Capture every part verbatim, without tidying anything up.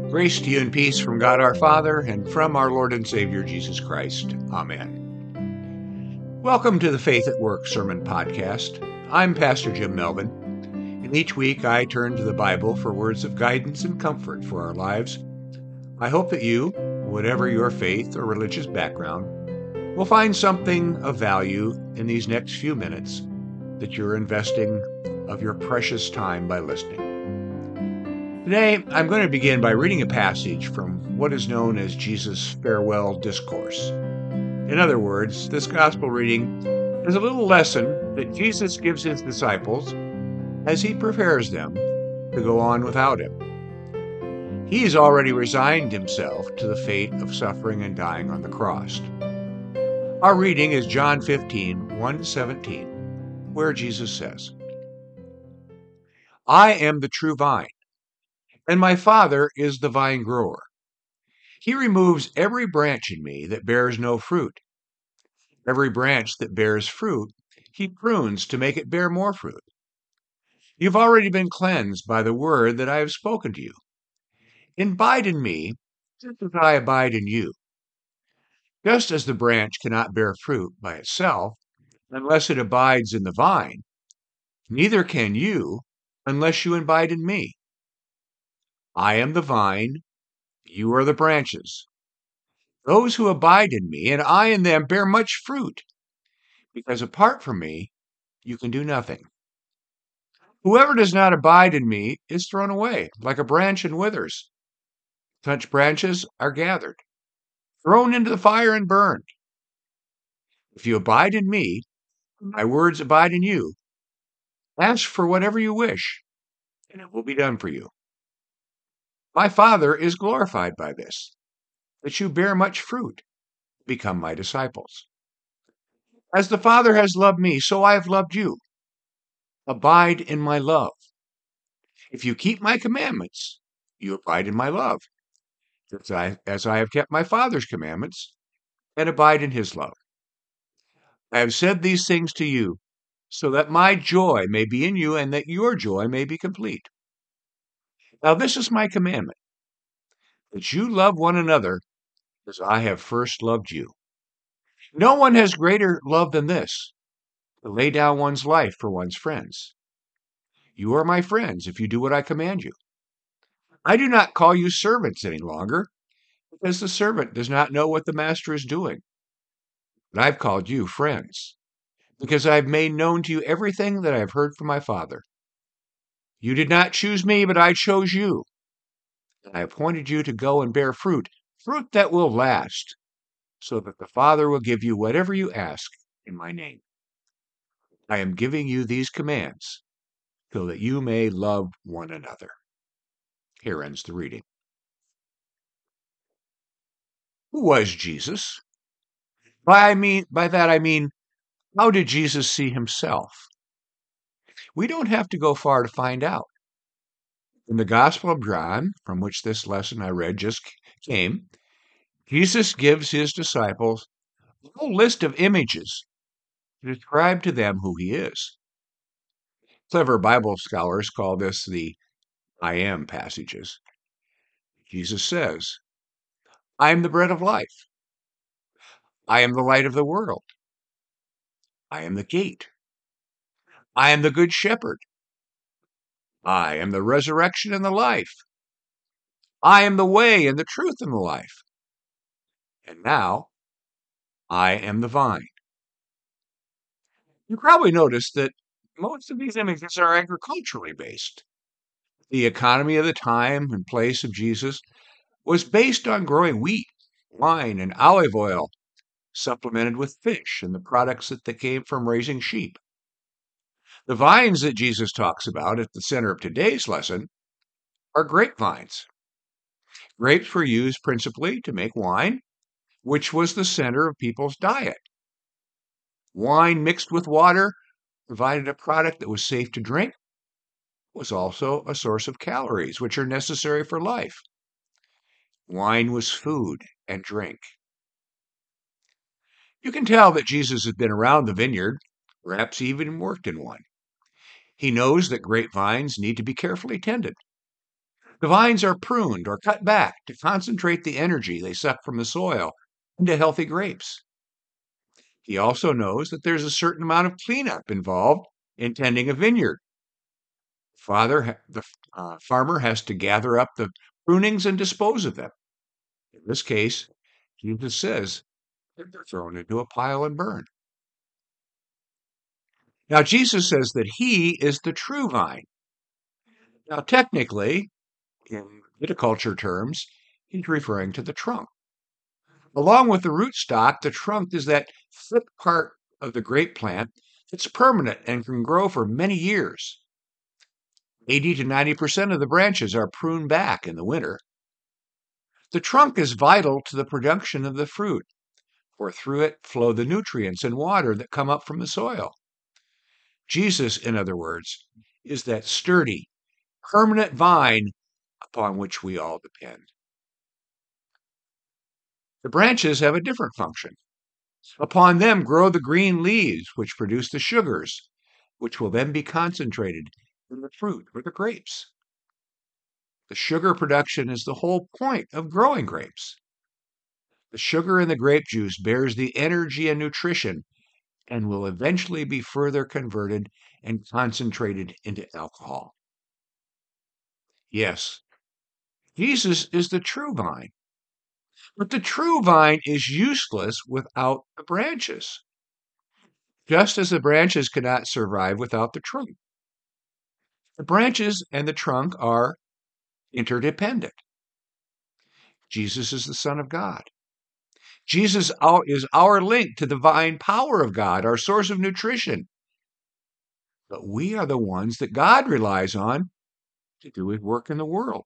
Grace to you and peace from God our Father and from our Lord and Savior Jesus Christ. Amen. Welcome to the Faith at Work Sermon Podcast. I'm Pastor Jim Melvin, and each week I turn to the Bible for words of guidance and comfort for our lives. I hope that you, whatever your faith or religious background, will find something of value in these next few minutes that you're investing of your precious time by listening. Today, I'm going to begin by reading a passage from what is known as Jesus' farewell discourse. In other words, this gospel reading is a little lesson that Jesus gives his disciples as he prepares them to go on without him. He's already resigned himself to the fate of suffering and dying on the cross. Our reading is John fifteen, one to seventeen, where Jesus says, "I am the true vine, and my Father is the vine grower. He removes every branch in me that bears no fruit. Every branch that bears fruit, he prunes to make it bear more fruit. You've already been cleansed by the word that I have spoken to you. Abide in me, just as I abide in you. Just as the branch cannot bear fruit by itself unless it abides in the vine, neither can you unless you abide in me. I am the vine, you are the branches. Those who abide in me and I in them bear much fruit, because apart from me, you can do nothing. Whoever does not abide in me is thrown away like a branch and withers. Such branches are gathered, thrown into the fire and burned. If you abide in me, and my words abide in you, ask for whatever you wish, and it will be done for you. My Father is glorified by this, that you bear much fruit, become my disciples. As the Father has loved me, so I have loved you. Abide in my love. If you keep my commandments, you abide in my love, as I, as I have kept my Father's commandments and abide in his love. I have said these things to you, so that my joy may be in you and that your joy may be complete. Now this is my commandment, that you love one another as I have first loved you. No one has greater love than this, to lay down one's life for one's friends. You are my friends if you do what I command you. I do not call you servants any longer, because the servant does not know what the master is doing. But I've called you friends, because I have made known to you everything that I have heard from my Father. You did not choose me, but I chose you. And I appointed you to go and bear fruit, fruit that will last, so that the Father will give you whatever you ask in my name. I am giving you these commands, so that you may love one another." Here ends the reading. Who was Jesus? By I mean by that I mean, how did Jesus see himself? We don't have to go far to find out. In the Gospel of John, from which this lesson I read just came, Jesus gives his disciples a whole list of images to describe to them who he is. Clever Bible scholars call this the I am passages. Jesus says, I am the bread of life. I am the light of the world. I am the gate. I am the good shepherd. I am the resurrection and the life. I am the way and the truth and the life. And now, I am the vine. You probably noticed that most of these images are agriculturally based. The economy of the time and place of Jesus was based on growing wheat, wine, and olive oil, supplemented with fish and the products that they came from raising sheep. The vines that Jesus talks about at the center of today's lesson are grapevines. Grapes were used principally to make wine, which was the center of people's diet. Wine mixed with water provided a product that was safe to drink, was also a source of calories, which are necessary for life. Wine was food and drink. You can tell that Jesus has been around the vineyard, perhaps even worked in one. He knows that grapevines need to be carefully tended. The vines are pruned or cut back to concentrate the energy they suck from the soil into healthy grapes. He also knows that there's a certain amount of cleanup involved in tending a vineyard. Father, the uh, farmer has to gather up the prunings and dispose of them. In this case, Jesus says that they're thrown into a pile and burned. Now, Jesus says that he is the true vine. Now, technically, in viticulture terms, he's referring to the trunk. Along with the rootstock, the trunk is that thick part of the grape plant that's permanent and can grow for many years. eighty to ninety percent of the branches are pruned back in the winter. The trunk is vital to the production of the fruit, for through it flow the nutrients and water that come up from the soil. Jesus, in other words, is that sturdy, permanent vine upon which we all depend. The branches have a different function. Upon them grow the green leaves, which produce the sugars, which will then be concentrated in the fruit or the grapes. The sugar production is the whole point of growing grapes. The sugar in the grape juice bears the energy and nutrition and will eventually be further converted and concentrated into alcohol. Yes, Jesus is the true vine, but the true vine is useless without the branches, just as the branches cannot survive without the trunk. The branches and the trunk are interdependent. Jesus is the Son of God. Jesus is our link to the divine power of God, our source of nutrition. But we are the ones that God relies on to do his work in the world.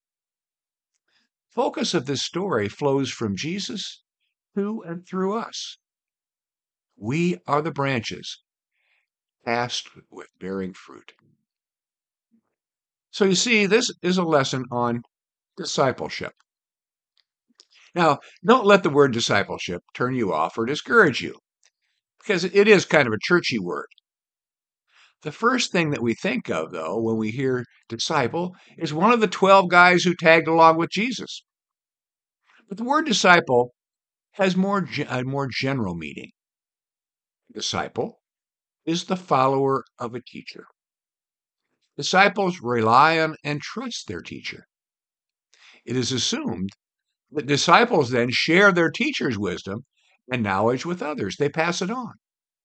Focus of this story flows from Jesus to and through us. We are the branches tasked with bearing fruit. So you see, this is a lesson on discipleship. Now, don't let the word discipleship turn you off or discourage you, because it is kind of a churchy word. The first thing that we think of, though, when we hear disciple, is one of the twelve guys who tagged along with Jesus. But the word disciple has more a more general meaning. Disciple is the follower of a teacher. Disciples rely on and trust their teacher. It is assumed that disciples then share their teacher's wisdom and knowledge with others. They pass it on.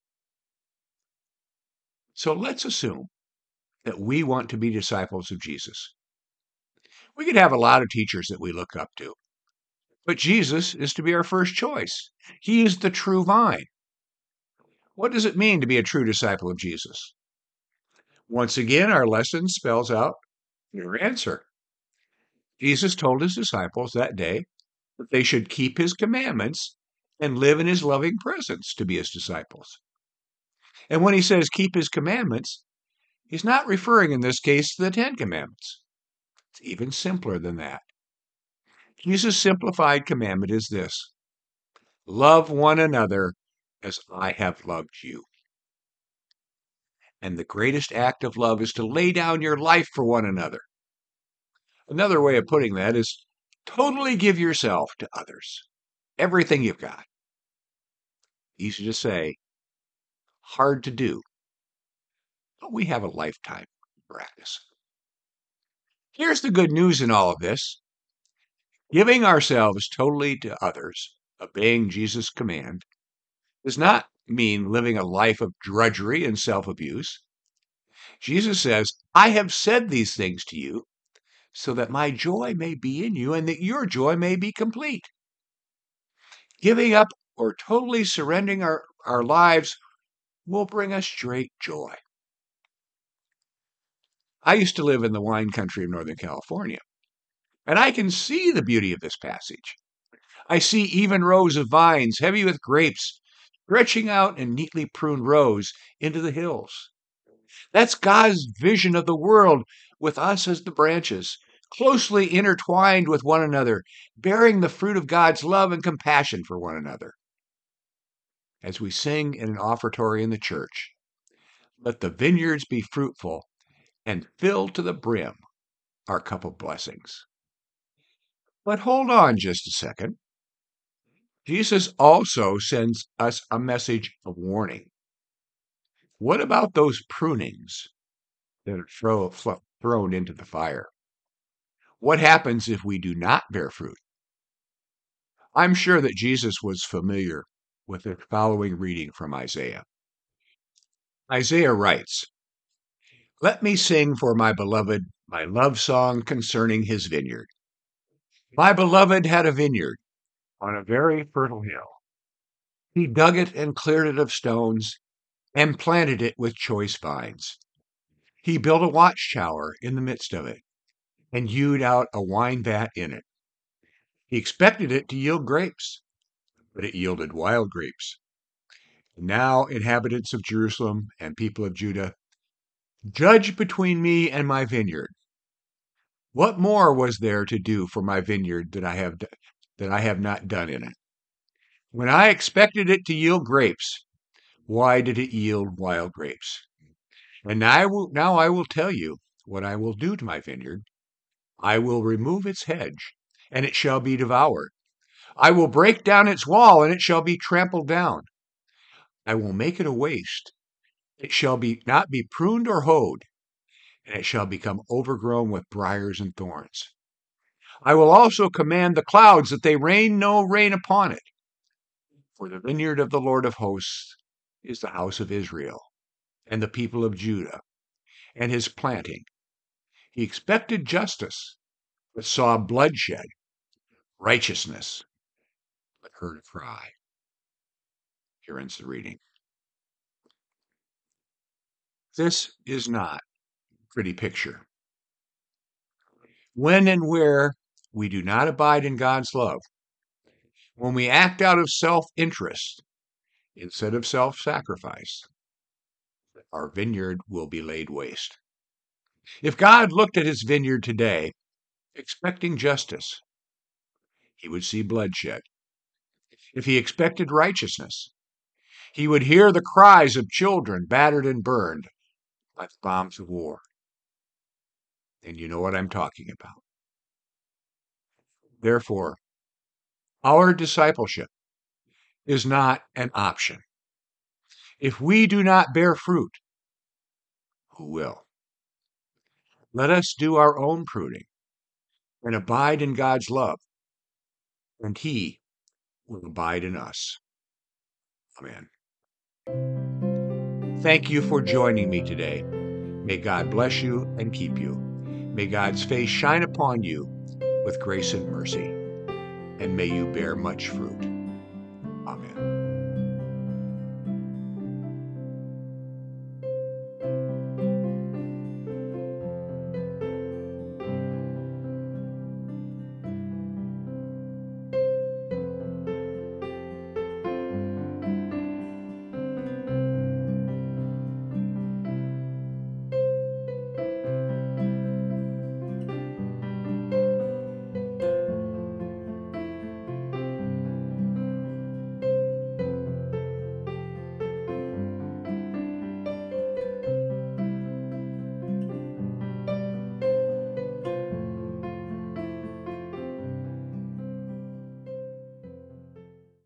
So let's assume that we want to be disciples of Jesus. We could have a lot of teachers that we look up to, but Jesus is to be our first choice. He is the true vine. What does it mean to be a true disciple of Jesus? Once again, our lesson spells out your answer. Jesus told his disciples that day that they should keep his commandments and live in his loving presence to be his disciples. And when he says keep his commandments, he's not referring in this case to the Ten Commandments. It's even simpler than that. Jesus' simplified commandment is this: love one another as I have loved you. And the greatest act of love is to lay down your life for one another. Another way of putting that is totally give yourself to others, everything you've got. Easy to say, hard to do, but we have a lifetime to practice. Here's the good news in all of this. Giving ourselves totally to others, obeying Jesus' command, does not mean living a life of drudgery and self-abuse. Jesus says, I have said these things to you so that my joy may be in you and that your joy may be complete. Giving up or totally surrendering our, our lives will bring us great joy. I used to live in the wine country of Northern California, and I can see the beauty of this passage. I see even rows of vines heavy with grapes stretching out in neatly pruned rows into the hills. That's God's vision of the world, with us as the branches, closely intertwined with one another, bearing the fruit of God's love and compassion for one another. As we sing in an offertory in the church, let the vineyards be fruitful and filled to the brim our cup of blessings. But hold on just a second. Jesus also sends us a message of warning. What about those prunings that are throw, fl- thrown into the fire? What happens if we do not bear fruit? I'm sure that Jesus was familiar with the following reading from Isaiah. Isaiah writes, "Let me sing for my beloved my love song concerning his vineyard. My beloved had a vineyard on a very fertile hill. He dug it and cleared it of stones and planted it with choice vines. He built a watchtower in the midst of it and hewed out a wine vat in it. He expected it to yield grapes, but it yielded wild grapes. Now, inhabitants of Jerusalem and people of Judah, judge between me and my vineyard. What more was there to do for my vineyard that I have that I have not done in it? When I expected it to yield grapes, why did it yield wild grapes? And now I will, now I will tell you what I will do to my vineyard. I will remove its hedge, and it shall be devoured. I will break down its wall, and it shall be trampled down. I will make it a waste. It shall be not be pruned or hoed, and it shall become overgrown with briars and thorns. I will also command the clouds that they rain no rain upon it. For the vineyard of the Lord of hosts is the house of Israel, and the people of Judah, and his planting. He expected justice, but saw bloodshed, righteousness, but heard a cry." Here ends the reading. This is not a pretty picture. When and where we do not abide in God's love, when we act out of self-interest instead of self-sacrifice, our vineyard will be laid waste. If God looked at his vineyard today, expecting justice, he would see bloodshed. If he expected righteousness, he would hear the cries of children battered and burned by the bombs of war. And you know what I'm talking about. Therefore, our discipleship is not an option. If we do not bear fruit, who will? Let us do our own pruning and abide in God's love, and he will abide in us. Amen. Thank you for joining me today. May God bless you and keep you. May God's face shine upon you with grace and mercy, and may you bear much fruit. Amen.